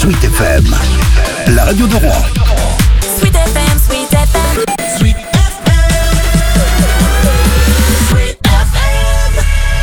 Sweet FM, la radio de Rouen. Sweet FM, Sweet FM. Sweet FM. Sweet FM.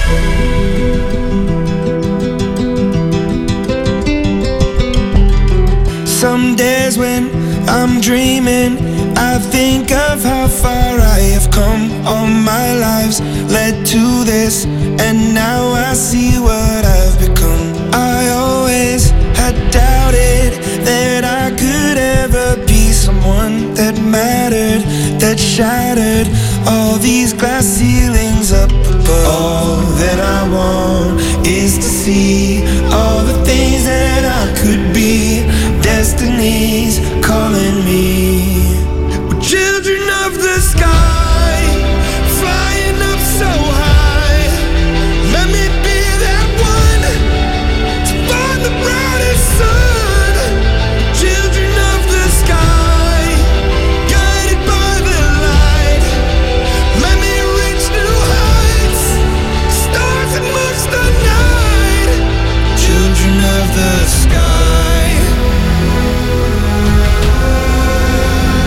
Some days when I'm dreaming, I think of how far I have come. All my lives led to this, and now I see what I've become. I always had doubted that I could ever be someone that mattered, that shattered all these glass ceilings up above. All that I want is to see all the things that I could be. Destiny's calling me. We're children of the sky, flying up so high. Let me be that one to find the brightest sun. Children of the sky, guided by the light. Let me reach new heights, stars amongst the night. Children of the sky.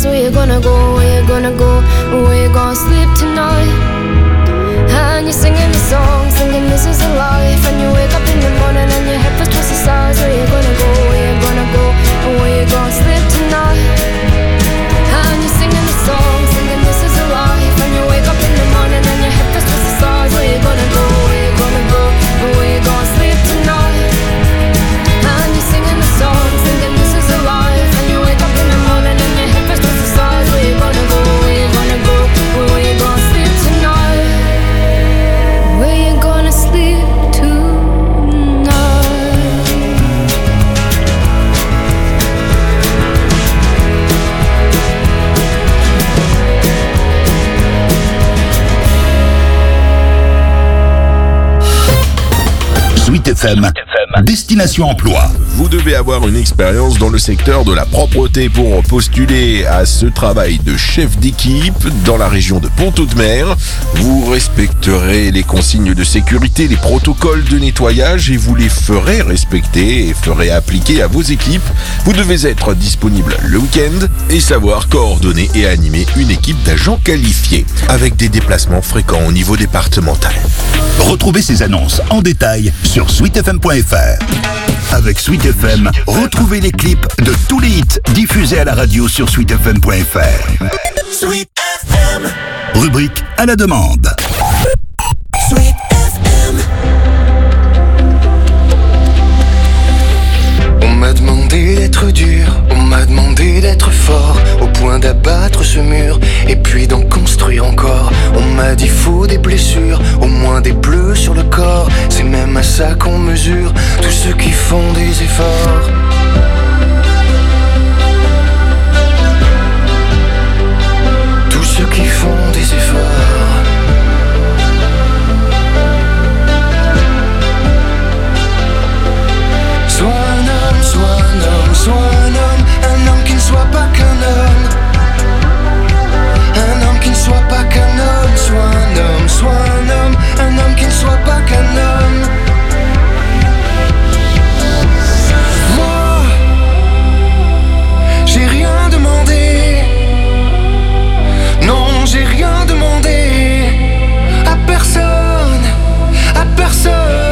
Where you gonna go, where you gonna go, where you gonna sleep tonight? And you're singing the song, thinking this is a life. And you wake up in the morning and your head feels twice the size. Where you gonna go, where you gonna go, where you gonna sleep tonight? And you're singing the song, thinking this is a life. And you wake up in the morning and your head feels twice the size. Where you gonna go, where you gonna go, where you gonna sleep tonight? And you're singing the song, thinking this is a life. And you wake up in the morning and your head feels twice the size. Where you gonna go, where you gonna go, where you gonna sleep tonight? Where you gonna sleep tonight? Sweet FM, Destination Emploi. Vous devez avoir une expérience dans le secteur de la propreté pour postuler à ce travail de chef d'équipe dans la région de Pont-Audemer. Vous respecterez les consignes de sécurité, les protocoles de nettoyage et vous les ferez respecter et ferez appliquer à vos équipes. Vous devez être disponible le week-end et savoir coordonner et animer une équipe d'agents qualifiés avec des déplacements fréquents au niveau départemental. Retrouvez ces annonces en détail sur sweetfm.fr. Avec Sweet FM, retrouvez les clips de tous les hits diffusés à la radio sur sweetfm.fr. Sweet FM. Rubrique à la demande. Sweet FM. On m'a demandé d'être dur, on m'a demandé d'être fort, au point d'abattre ce mur et puis d'en construire encore. On m'a dit faut des blessures, au moins des bleus sur le corps. C'est même à ça qu'on mesure tous ceux qui font des efforts. Tous ceux qui font des efforts. Sois un homme, sois un homme, sois un homme qui ne soit pas qu'un homme. Un homme qui ne soit pas qu'un homme, sois un homme, sois un homme qui ne soit pas qu'un homme. Moi, j'ai rien demandé. Non, j'ai rien demandé à personne, à personne.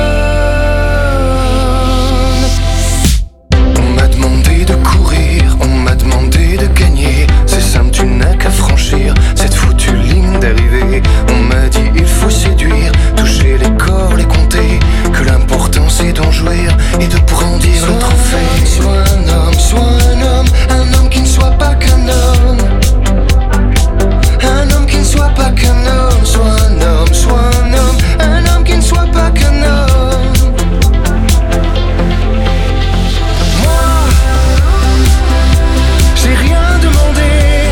On m'a demandé de courir, on m'a demandé de gagner. C'est simple, tu n'as qu'à franchir cette foutue ligne d'arrivée. On m'a dit il faut séduire, toucher les corps, les compter, que l'important c'est d'en jouir et de brandir le trophée. Sois un homme qui ne soit pas qu'un homme. Un homme qui ne soit pas qu'un homme. Sois un homme qui ne soit pas qu'un homme. Moi, j'ai rien demandé.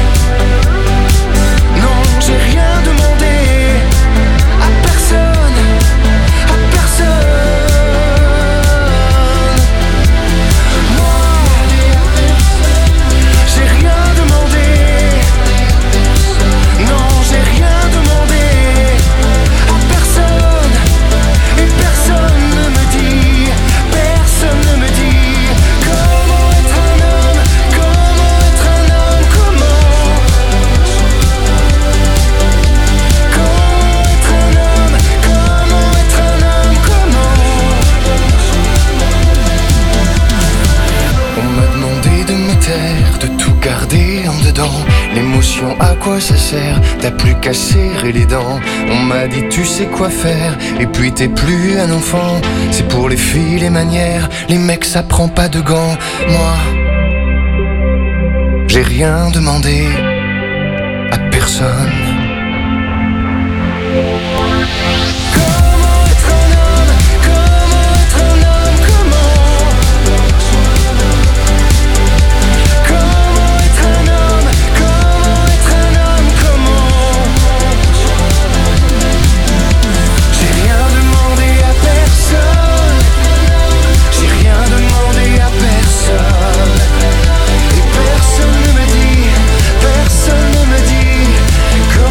Non, j'ai rien demandé à personne, à personne. Moi, j'ai rien demandé. Non, j'ai rien demandé à personne. Et personne ne me dit comment être un homme, comment être un homme, comment être un homme, comment être un homme, comment. On m'a demandé de me taire, de tout garder en dedans. L'émotion, à quoi ça sert? T'as plus qu'à serrer les dents. On m'a dit tu sais quoi faire, et puis t'es plus un enfant. C'est pour les filles les manières, les mecs ça prend pas de gants. Moi, j'ai rien demandé à personne. Comment être un homme, comment être un homme, comment être un homme, comment être un homme, comment. J'ai rien demandé à personne. J'ai rien demandé à personne. Et personne ne me dit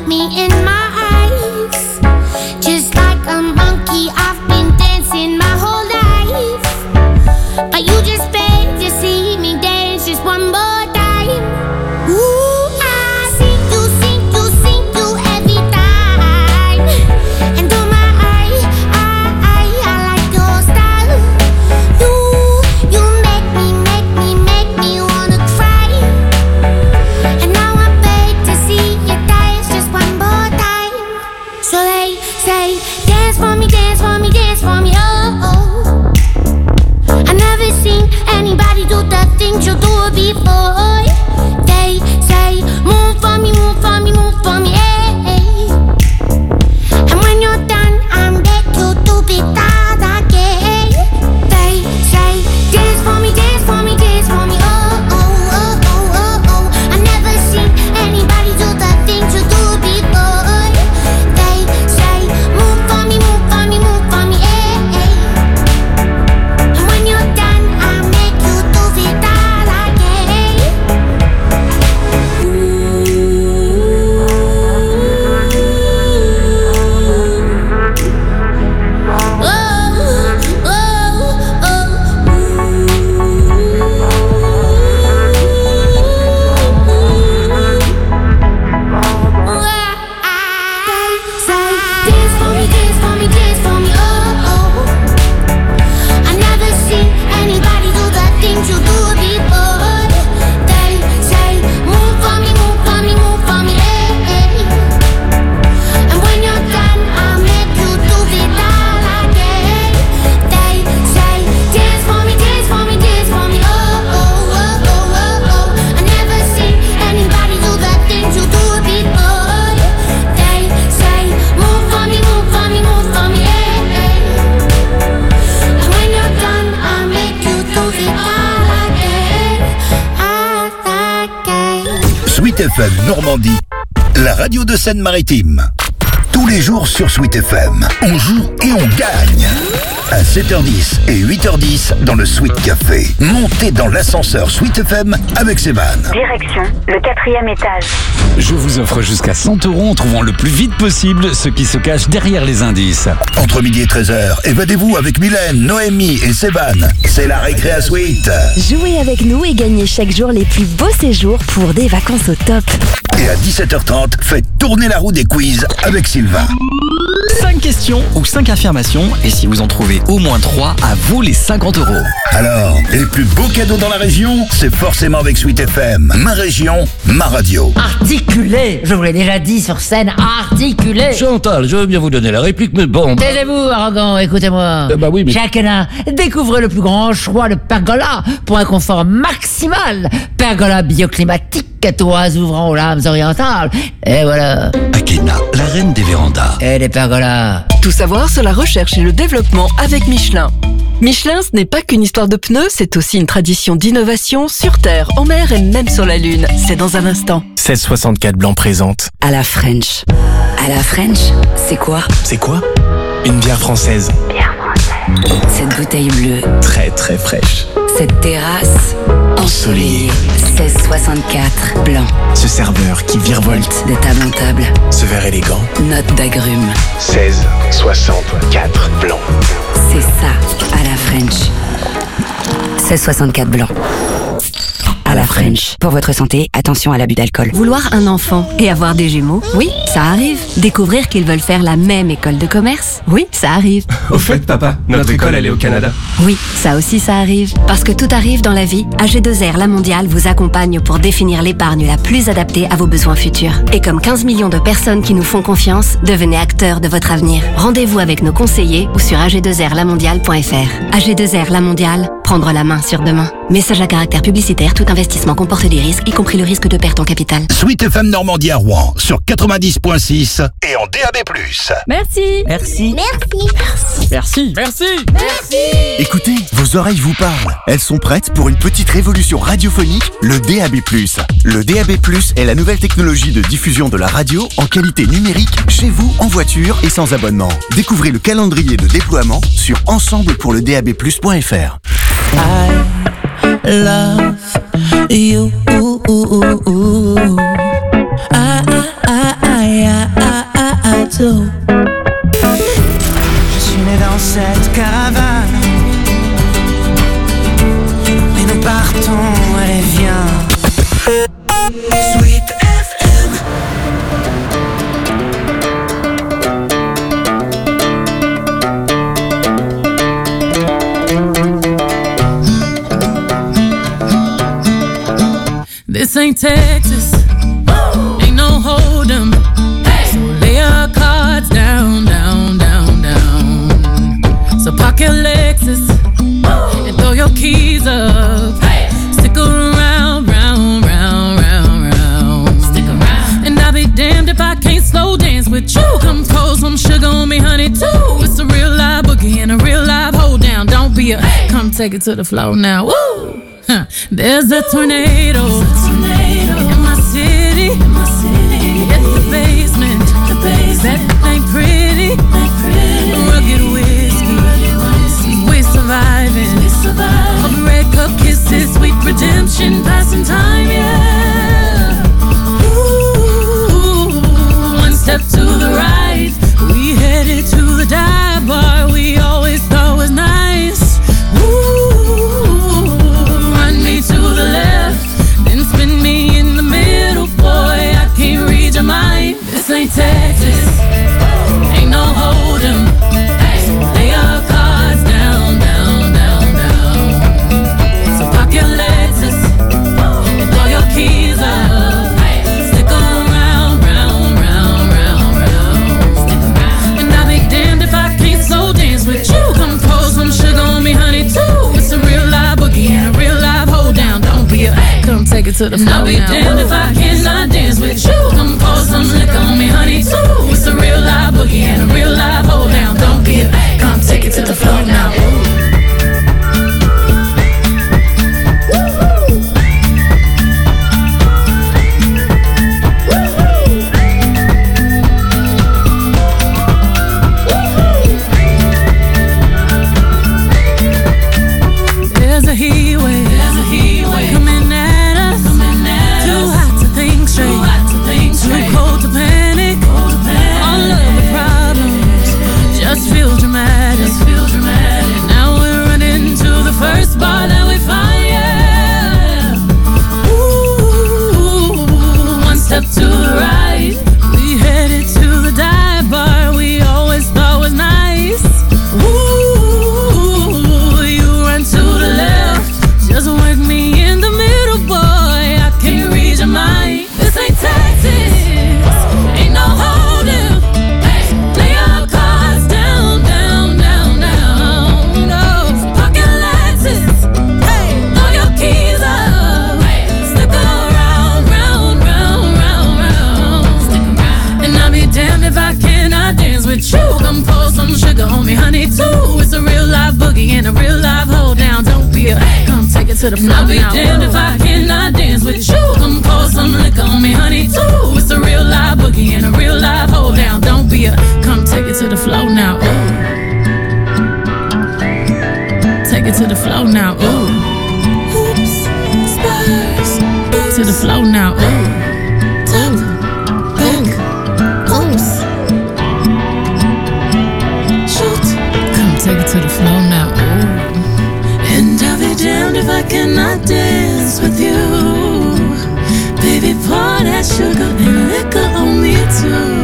look me in my eyes. Just like a monkey, I've been dancing my whole life. But you just beg to see me dance just one more time. Ooh, I see you every time. And oh my, I like your style. You make me wanna cry. And now I beg to see you dance just one more time. So they say, dance for me, dance for me, dance for me, oh, oh. I never seen anybody do the things you do before. They say, move for me, move for me, move for me, hey. And when you're done, I'm back to do it all again. They say, dance for me, dance for me, dance for me, oh, oh, oh, oh, oh, oh. I never seen anybody do the things you do before. They say, move for me, move for me, move for me, hey. And when you're done, I'll make you do it all again. Dance for me, dance for me, dance for me, oh, oh. I never seen anybody do the things you do before. They say, move for me, move for me, move for me, hey. And when you're done, I'll make you do it all again. They say, dance for me, dance for me, dance for me, oh, oh, oh, oh, oh, oh. I never seen anybody do the things you do before. They say, move for me, move for me, move for me, hey. And when you're done, I'll make you do it all again, Sweet FM Normandie, la radio de Seine-Maritime. Tous les jours sur Sweet FM, on joue et on gagne. À 7h10 et 8h10 dans le Sweet Café. Montez dans l'ascenseur Sweet FM avec Sébane. Direction le 4e étage. Je vous offre jusqu'à 100 € en trouvant le plus vite possible ce qui se cache derrière les indices. Entre midi et 13h, évadez-vous avec Mylène, Noémie et Sébane. C'est la récré à Sweet. Jouez avec nous et gagnez chaque jour les plus beaux séjours pour des vacances au top. Et à 17h30, faites tourner la roue des quiz avec Sylvain. 5 questions ou 5 affirmations, et si vous en trouvez au moins 3, à vous les 50 €. Alors, les plus beaux cadeaux dans la région, c'est forcément avec Sweet FM. Ma région, ma radio. Articulé, je vous l'ai déjà dit sur scène, articulé. Chantal, je veux bien vous donner la réplique, mais bon... Taisez-vous, arrogant, écoutez-moi. Bah oui, mais... Chaque nain, découvrez le plus grand choix de pergola pour un confort maximal. Pergola bioclimatique, toits ouvrant aux lames orientales. Et voilà. Akena, la reine des vérandas. Et des pergolas. Tout savoir sur la recherche et le développement avec Michelin. Michelin, ce n'est pas qu'une histoire de pneus, c'est aussi une tradition d'innovation sur Terre, en mer et même sur la Lune. C'est dans un instant. 1664 Blanc présente. À la French. À la French, c'est quoi? C'est quoi? Une bière française. Bière française. Cette bouteille bleue. Très très fraîche. Cette terrasse ensoleillée. 1664 Blanc. Ce serveur qui virevolte de table en table. Ce verre élégant. Note d'agrumes. 1664 Blanc. C'est ça, à la French. 1664 Blanc. À la French. Pour votre santé, attention à l'abus d'alcool. Vouloir un enfant et avoir des jumeaux, oui, ça arrive. Découvrir qu'ils veulent faire la même école de commerce, oui, ça arrive. Au fait, papa, notre école, elle est au Canada. Oui, ça aussi, ça arrive. Parce que tout arrive dans la vie, AG2R La Mondiale vous accompagne pour définir l'épargne la plus adaptée à vos besoins futurs. Et comme 15 millions de personnes qui nous font confiance, devenez acteurs de votre avenir. Rendez-vous avec nos conseillers ou sur ag2rlamondiale.fr. AG2R La Mondiale, prendre la main sur demain. Message à caractère publicitaire, tout investissement comporte des risques, y compris le risque de perte en capital. Sweet FM Normandie à Rouen sur 90.6 et en DAB+. Merci. Merci. Merci. Merci. Merci. Merci. Écoutez, vos oreilles vous parlent. Elles sont prêtes pour une petite révolution radiophonique, le DAB+. Le DAB+, est la nouvelle technologie de diffusion de la radio en qualité numérique chez vous, en voiture et sans abonnement. Découvrez le calendrier de déploiement sur ensemblepourledabplus.fr. I love you. I Sweet FM. This ain't Texas, ain't no hold'em. So lay your cards down, down, down, down. So park your Lexus and throw your keys up. Stick around, round, round, round, round. Stick around. And I'll be damned if I can't slow dance with you. Come pour some sugar on me, honey, too. It's a real live boogie and a real live hold down. Don't be a come take it to the floor now. Woo! There's a tornado in my city. It's the basement. That ain't pretty. Rugged whiskey. We're surviving. Of red cup kisses, sweet redemption, passing time, yeah. Ooh, one step to the right, we headed to the dive bar we always thought was nice. To the left, then spin me in the middle, boy, I can't read your mind. This ain't Texas, ain't no hold'em. So lay your cards down, down, down, down. So park your Lexus and throw your keys up. Stick around, round, round, round, round. And I'll be damned if I can't slow dance with you. Come pour some sugar on me, honey, too. It's a real live boogie and a real live hold down. Don't be a come take it to the floor. I'll be damned if I cannot dance with you. Come pour some liquor on me, honey, too. It's a real live boogie and a real live hold down. Don't be a come take it to the floor now. There's a heat wave coming at us. Too hot to think straight, too cold to panic. All of the problems just feel dramatic. Now we're running to the first bar that we find, yeah. Ooh, one step to the right, we headed to the dive bar we always thought was nice. Ooh, you run to the left, just work me in the middle, boy, I can't read your mind. This ain't Texas, ain't no hold'em. Lay your cards down, down, down, down. No, park your Lexus, throw your keys up. Stick around, round, round, round, round. And I'll be damned if I cannot dance with you. Come pour some sugar on me, honey, too. It's a real live boogie and a real live hold down. Don't be a come take it to the floor. I'll be damned if I cannot dance with you. Come pour some liquor on me, honey, too. It's a real live boogie and a real live hold down. Don't be a come take it to the floor now. Ooh. Take it to the floor now. Ooh. Oops, spurs. To the floor now. Ooh. Back. Oops. Shoot. Come take it to the floor now. Ooh. And I'll be damned if I cannot dance with you. Baby, pour that sugar and liquor on me too.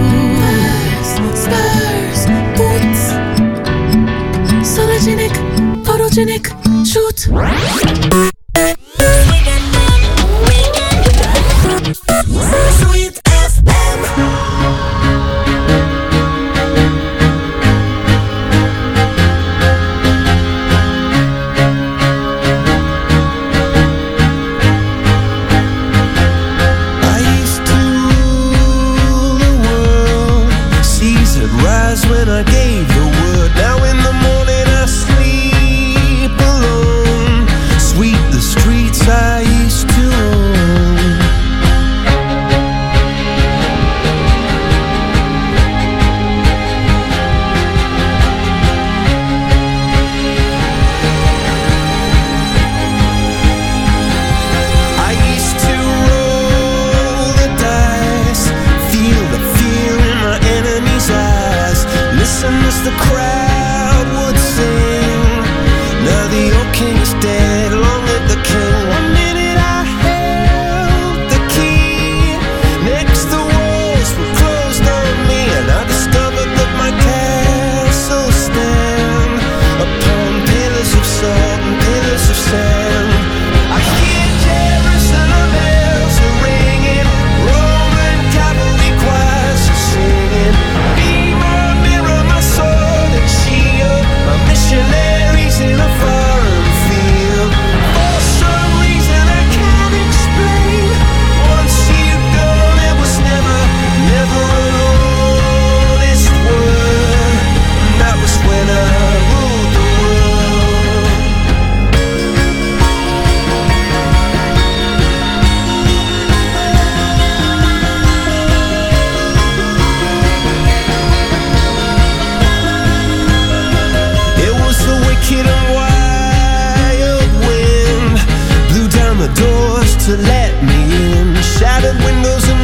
Spurs, boots, sologenic, photogenic, shoot. Sweet FM. When I gave the word, now in the morning I sleep alone.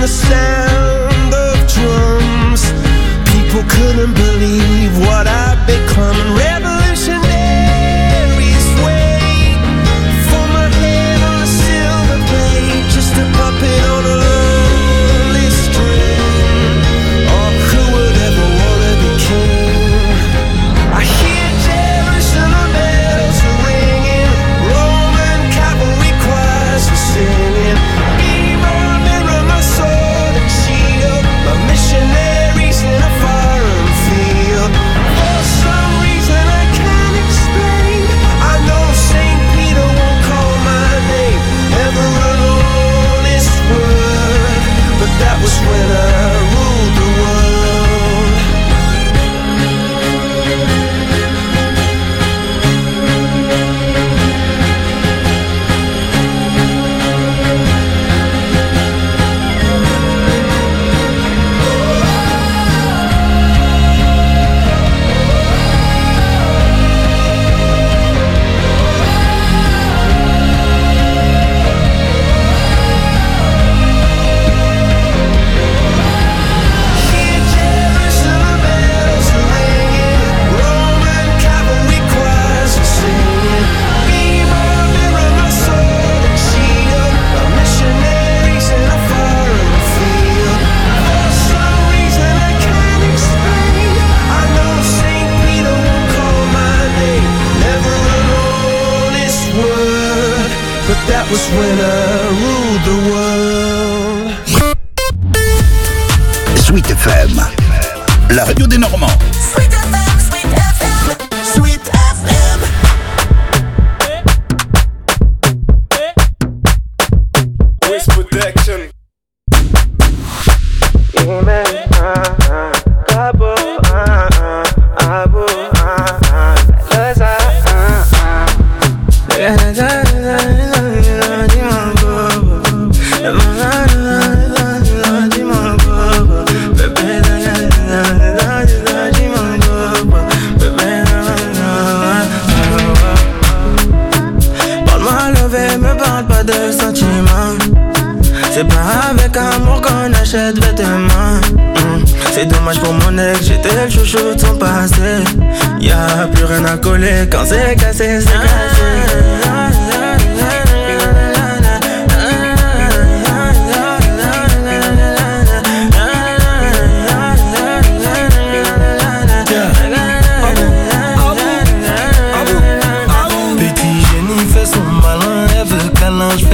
the sound of drums. People couldn't believe what I'd become. Revolutionaries wait for my head on a silver plate, just a puppet on a lonely string. Oh, who would ever wanna be king? I hear Jerusalem bells ringing, Roman cavalry choirs are singing. Be my mirror, my sword and shield, my missionaries in a foreign field. For some reason I can't explain, I know St. Peter won't call my name ever an honest word, but that was when I ruled the world. Hear Jerusalem bells ringing, Roman cavalry choirs are singing. Be my mirror, my sword and shield, my missionaries in a foreign field. For some reason I can't explain, I know St. Peter won't call my name never an honest word, but that was when I ruled the world. Sweet FM, la radio des Normands. Sweet FM, Sweet FM, Sweet FM. Wish protection. Yeah, man. Cabo, abo, Parle-moi levé, me parle pas de sentiments. C'est pas avec amour qu'on achète vêtements. C'est dommage pour mon ex, j'étais le chouchou de son passé. Y'a plus rien à coller quand c'est cassé, c'est cassé.